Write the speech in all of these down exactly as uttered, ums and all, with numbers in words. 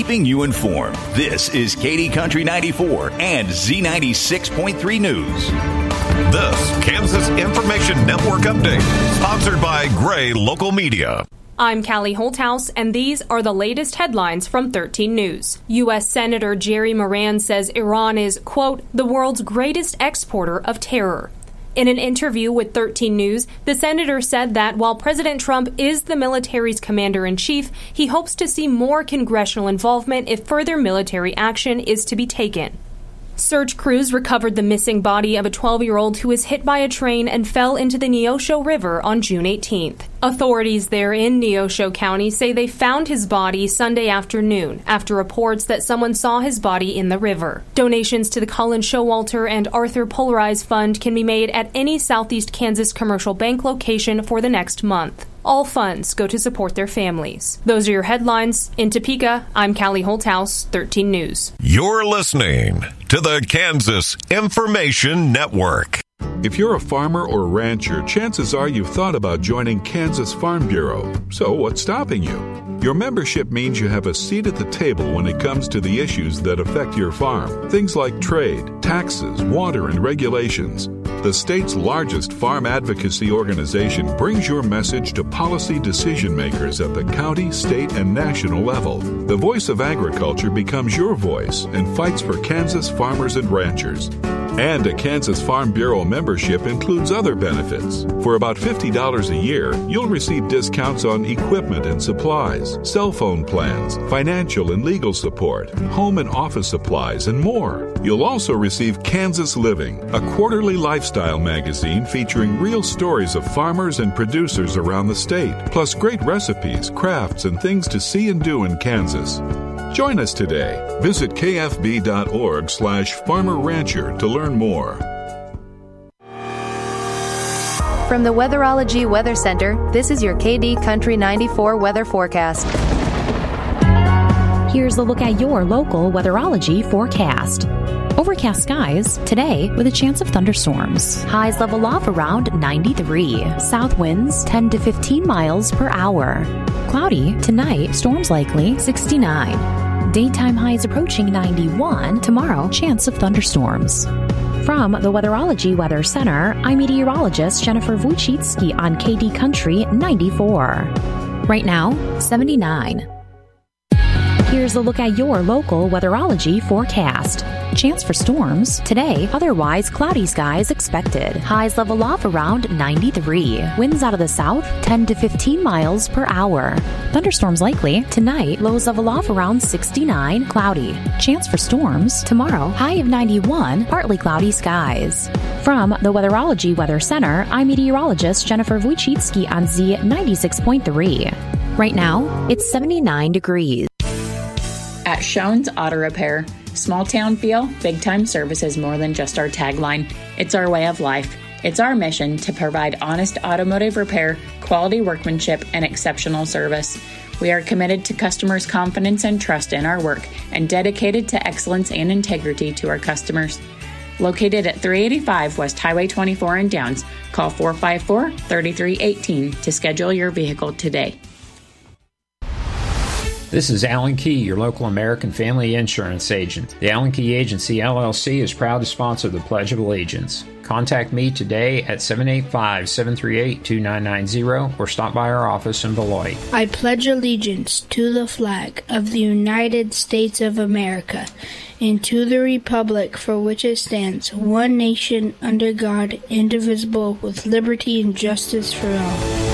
keeping you informed. This is Katy Country ninety-four and Z ninety-six point three News. This Kansas Information Network update, sponsored by Gray Local Media. I'm Callie Holthouse, and these are the latest headlines from thirteen News. U S Senator Jerry Moran says Iran is, quote, the world's greatest exporter of terror. In an interview with thirteen News, the senator said that while President Trump is the military's commander-in-chief, he hopes to see more congressional involvement if further military action is to be taken. Search crews recovered the missing body of a twelve-year-old who was hit by a train and fell into the Neosho River on June eighteenth. Authorities there in Neosho County say they found his body Sunday afternoon after reports that someone saw his body in the river. Donations to the Colin Showalter and Arthur Polarize Fund can be made at any Southeast Kansas commercial bank location for the next month. All funds go to support their families. Those are your headlines. In Topeka, I'm Callie Holthouse, thirteen News. You're listening to the Kansas Information Network. If you're a farmer or rancher, chances are you've thought about joining Kansas Farm Bureau. So what's stopping you? Your membership means you have a seat at the table when it comes to the issues that affect your farm. Things like trade, taxes, water, and regulations. The state's largest farm advocacy organization brings your message to policy decision makers at the county, state, and national level. The voice of agriculture becomes your voice and fights for Kansas farmers and ranchers. And a Kansas Farm Bureau membership includes other benefits. For about fifty dollars a year, you'll receive discounts on equipment and supplies, cell phone plans, financial and legal support, home and office supplies, and more. You'll also receive Kansas Living, a quarterly lifestyle magazine featuring real stories of farmers and producers around the state, plus great recipes, crafts, and things to see and do in Kansas. Join us today. Visit kfb.org slash farmer rancher to learn more. From the Weatherology Weather Center, this is your K D Country ninety-four weather forecast. Here's a look at your local weatherology forecast. Overcast skies today with a chance of thunderstorms. Highs level off around ninety-three. South winds ten to fifteen miles per hour. Cloudy tonight, storms likely sixty-nine. Daytime highs approaching ninety-one. Tomorrow, chance of thunderstorms. From the Weatherology Weather Center, I'm meteorologist Jennifer Wojcicki on K D Country ninety-four. Right now, seventy-nine. Here's a look at your local weatherology forecast. Chance for storms today, otherwise cloudy skies expected. Highs level off around ninety-three. Winds out of the south ten to fifteen miles per hour. Thunderstorms likely tonight, lows level off around sixty-nine, cloudy. Chance for storms tomorrow, high of ninety-one, partly cloudy skies. From the Weatherology Weather Center, I'm meteorologist Jennifer Wojcicki on Z ninety-six point three. Right now, it's seventy-nine degrees. At Schoen's Auto Repair, small town feel, big time service is more than just our tagline. It's our way of life. It's our mission to provide honest automotive repair, quality workmanship, and exceptional service. We are committed to customers' confidence and trust in our work and dedicated to excellence and integrity to our customers. Located at three eighty-five West Highway twenty-four in Downs, call four five four, three three one eight to schedule your vehicle today. This is Alan Key, your local American Family Insurance agent. The Alan Key Agency, L L C, is proud to sponsor the Pledge of Allegiance. Contact me today at seven eight five, seven three eight, two nine nine zero or stop by our office in Beloit. I pledge allegiance to the flag of the United States of America and to the republic for which it stands, one nation, under God, indivisible, with liberty and justice for all.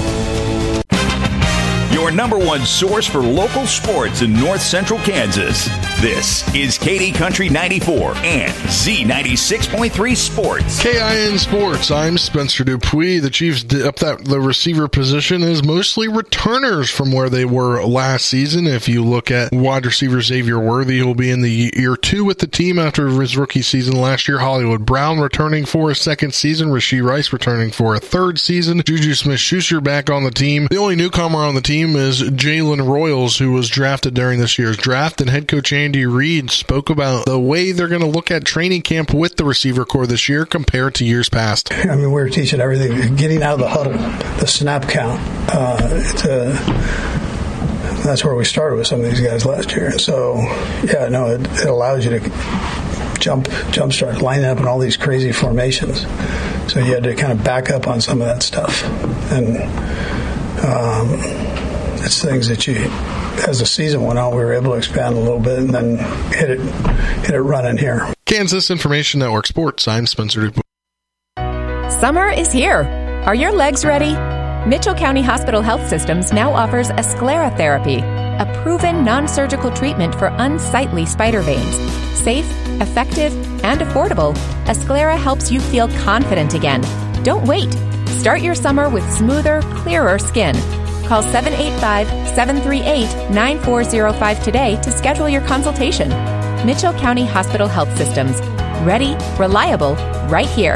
Your number one source for local sports in north central Kansas. This is K D Country ninety-four and Z ninety-six point three Sports. K I N Sports. I'm Spencer Dupuis. The Chiefs up that the receiver position is mostly returners from where they were last season. If you look at wide receiver Xavier Worthy, who will be in the year two with the team after his rookie season last year. Hollywood Brown returning for a second season. Rashee Rice returning for a third season. Juju Smith-Schuster back on the team. The only newcomer on the team is Jalen Royals, who was drafted during this year's draft, and head coach Andy Reid spoke about the way they're going to look at training camp with the receiver corps this year compared to years past. I mean, we're teaching everything, getting out of the huddle, the snap count, uh, to And that's where we started with some of these guys last year. So, yeah, no, it, it allows you to jump, jump start, line up in all these crazy formations. So you had to kind of back up on some of that stuff. And um, it's things that you, as the season went on, we were able to expand a little bit and then hit it, hit it running here. Kansas Information Network Sports, I'm Spencer Dupuis. Summer is here. Are your legs ready? Mitchell County Hospital Health Systems now offers a sclerotherapy, a proven non-surgical treatment for unsightly spider veins. Safe, effective, and affordable, Asclera helps you feel confident again. Don't wait. Start your summer with smoother, clearer skin. Call seven eight five, seven three eight, nine four zero five today to schedule your consultation. Mitchell County Hospital Health Systems. Ready, reliable, right here.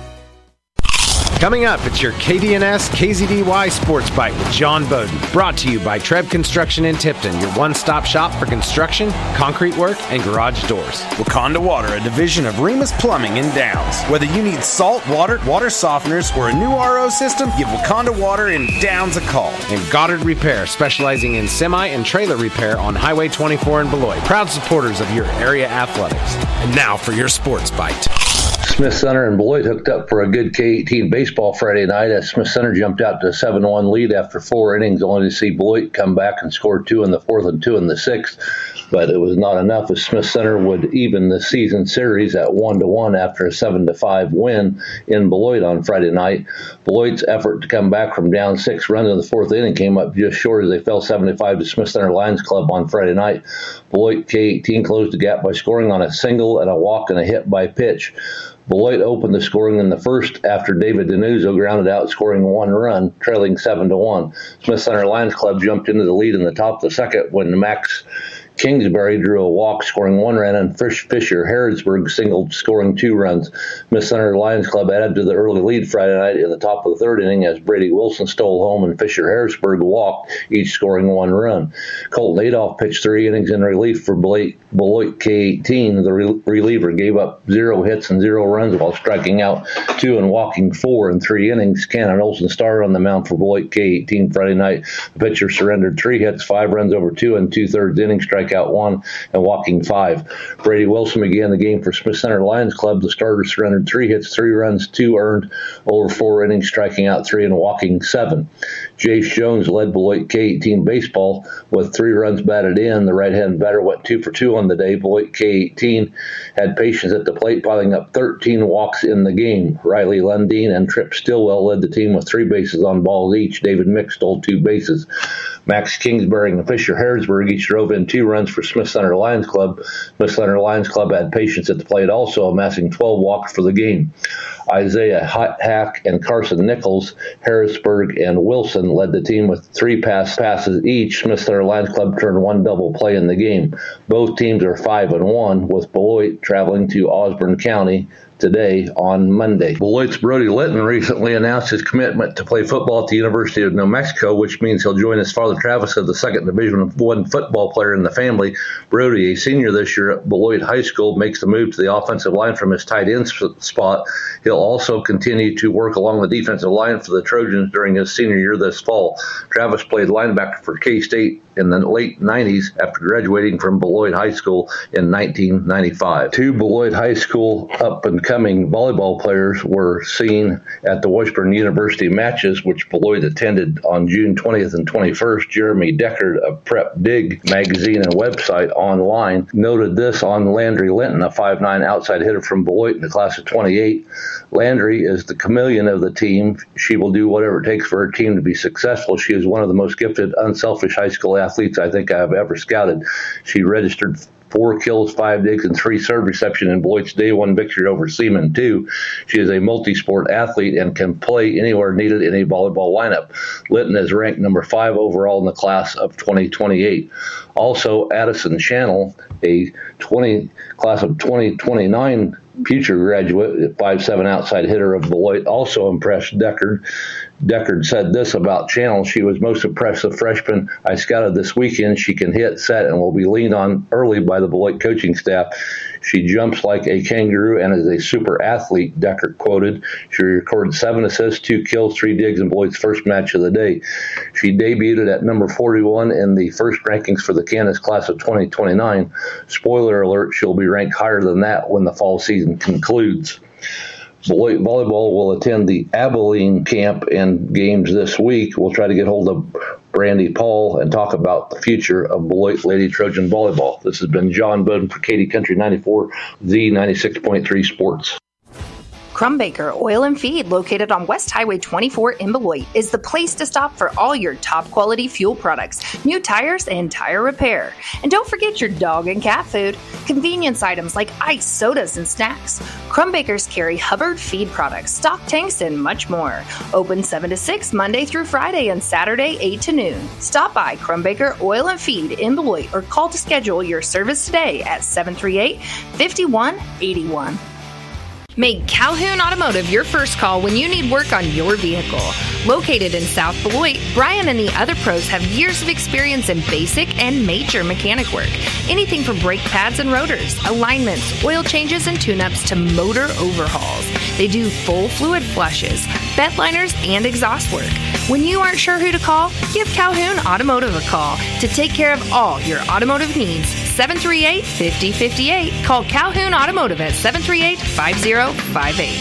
Coming up, it's your K D N S K Z D Y Sports Bite with John Bowden. Brought to you by Treb Construction in Tipton, your one-stop shop for construction, concrete work, and garage doors. Wakanda Water, a division of Remus Plumbing in Downs. Whether you need salt, water, water softeners, or a new R O system, give Wakanda Water in Downs a call. And Goddard Repair, specializing in semi and trailer repair on Highway twenty-four in Beloit. Proud supporters of your area athletics. And now for your Sports Bite. Smith Center and Beloit hooked up for a good K eighteen baseball Friday night as Smith Center jumped out to a seven one lead after four innings, only to see Beloit come back and score two in the fourth and two in the sixth. But it was not enough as Smith Center would even the season series at one to one after a seven to five win in Beloit on Friday night. Beloit's effort to come back from down six runs in the fourth inning came up just short as they fell seven to five to Smith Center Lions Club on Friday night. Beloit K eighteen closed the gap by scoring on a single and a walk and a hit by pitch. Beloit opened the scoring in the first after David Denuzzo grounded out, scoring one run, trailing seven to one. Smith Center Lions Club jumped into the lead in the top of the second when Max Kingsbury drew a walk, scoring one run, and Fisher Harrodsburg singled, scoring two runs. Smith Center Lions Club added to the early lead Friday night in the top of the third inning as Brady Wilson stole home and Fisher Harrodsburg walked, each scoring one run. Colton Adolph pitched three innings in relief for Beloit K eighteen. The re- reliever gave up zero hits and zero runs while striking out two and walking four in three innings. Cannon Olsen started on the mound for Beloit K eighteen Friday night. The pitcher surrendered three hits, five runs over two and two-thirds innings, strike out one and walking five. Brady Wilson began the game for Smith Center Lions Club. The starter surrendered three hits, three runs, two earned over four innings, striking out three and walking seven. Jace Jones led Beloit K eighteen baseball with three runs batted in. The right-hand batter went two for two on the day. Beloit K eighteen had patience at the plate, piling up thirteen walks in the game. Riley Lundeen and Tripp Stillwell led the team with three bases on balls each. David Mick stole two bases. Max Kingsbury and Fisher Harrodsburg each drove in two runs for Smith Center Lions Club. Smith Center Lions Club had patience at the plate also, amassing twelve walks for the game. Isaiah Hack and Carson Nichols, Harrisburg and Wilson led the team with three pass passes each. Smith Center Lions Club turned one double play in the game. Both teams are five and one, with Beloit traveling to Osborne County today on Monday. Beloit's Brody Litton recently announced his commitment to play football at the University of New Mexico, which means he'll join his father Travis as the second Division One football player in the family. Brody, a senior this year at Beloit High School, makes the move to the offensive line from his tight end spot. He'll also continue to work along the defensive line for the Trojans during his senior year this fall. Travis played linebacker for K-State in the late nineties after graduating from Beloit High School in nineteen ninety-five. Two Beloit High School up-and-coming volleyball players were seen at the Washburn University matches, which Beloit attended on June twentieth and twenty-first. Jeremy Deckard of Prep Dig magazine and website online noted this on Landry Linton, a five nine outside hitter from Beloit in the class of twenty-eight. Landry is the chameleon of the team. She will do whatever it takes for her team to be successful. She is one of the most gifted, unselfish high school athletes I think I have ever scouted. She registered four kills, five digs, and three serve reception in Beloit's day one victory over Seaman two. She is a multi-sport athlete and can play anywhere needed in a volleyball lineup. Litton is ranked number five overall in the class of twenty twenty-eight. Also, Addison Channel, a twenty class of twenty twenty-nine future graduate, five seven outside hitter of Beloit, also impressed Deckard. Deckard said this about Channel. She was most impressive freshman I scouted this weekend. She can hit, set, and will be leaned on early by the Beloit coaching staff. She jumps like a kangaroo and is a super athlete, Deckard quoted. She recorded seven assists, two kills, three digs in Beloit's first match of the day. She debuted at number forty-one in the first rankings for the Kansas class of twenty twenty-nine. Spoiler alert, she'll be ranked higher than that when the fall season concludes. Beloit Volleyball will attend the Abilene camp and games this week. We'll try to get hold of Brandy Paul and talk about the future of Beloit Lady Trojan Volleyball. This has been John Bowden for Katy Country ninety-four, Z ninety-six point three Sports. Crumbaker Oil and Feed, located on West Highway twenty-four in Beloit, is the place to stop for all your top-quality fuel products, new tires, and tire repair. And don't forget your dog and cat food, convenience items like ice, sodas, and snacks. Crumbakers carry Hubbard feed products, stock tanks, and much more. Open seven to six Monday through Friday and Saturday eight to noon. Stop by Crumbaker Oil and Feed in Beloit or call to schedule your service today at seven three eight, five one eight one. Make Calhoun Automotive your first call when you need work on your vehicle. Located in South Beloit, Brian and the other pros have years of experience in basic and major mechanic work. Anything from brake pads and rotors, alignments, oil changes and tune-ups to motor overhauls. They do full fluid flushes, bed liners, and exhaust work. When you aren't sure who to call, give Calhoun Automotive a call to take care of all your automotive needs. seven three eight, five zero five eight. Call Calhoun Automotive at seven three eight, five zero five eight.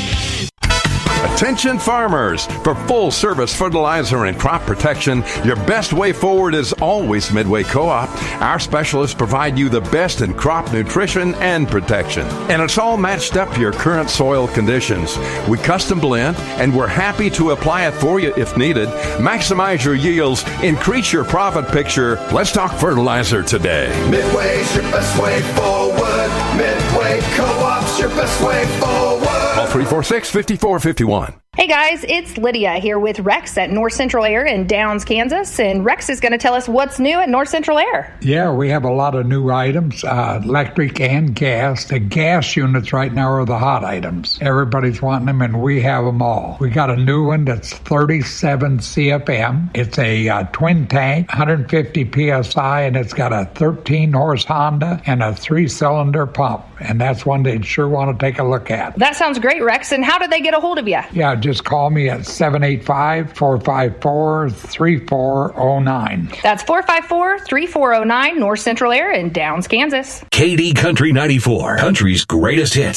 Attention farmers! For full service fertilizer and crop protection, your best way forward is always Midway Co-op. Our specialists provide you the best in crop nutrition and protection. And it's all matched up to your current soil conditions. We custom blend, and we're happy to apply it for you if needed. Maximize your yields, increase your profit picture. Let's talk fertilizer today. Midway's your best way forward. Midway Co-op's your best way forward. Call three four six, five four five one. Hey guys, it's Lydia here with Rex at North Central Air in Downs, Kansas, and Rex is going to tell us what's new at North Central Air. Yeah, we have a lot of new items, uh, electric and gas. The gas units right now are the hot items. Everybody's wanting them, and we have them all. We got a new one that's thirty-seven C F M. It's a uh, twin tank, one hundred fifty P S I, and it's got a thirteen horse Honda and a three-cylinder pump, and that's one they'd sure want to take a look at. That sounds great, Rex, and how did they get a hold of you? Yeah, just call me at seven eight five, four five four, three four zero nine. That's four five four, three four zero nine, North Central Air in Downs, Kansas. Katy Country ninety-four, country's greatest hits.